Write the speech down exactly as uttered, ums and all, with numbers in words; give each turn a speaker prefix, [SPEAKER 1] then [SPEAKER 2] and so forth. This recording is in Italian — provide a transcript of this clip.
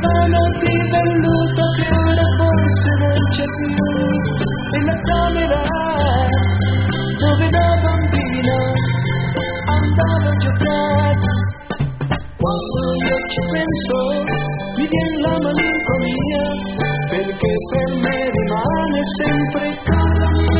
[SPEAKER 1] divano di velluto che ora forse non c'è più, e la camera dove da bambino andavo a giocare. Quando io ci penso mi viene la malinconia, perché per me rimane sempre casa mia.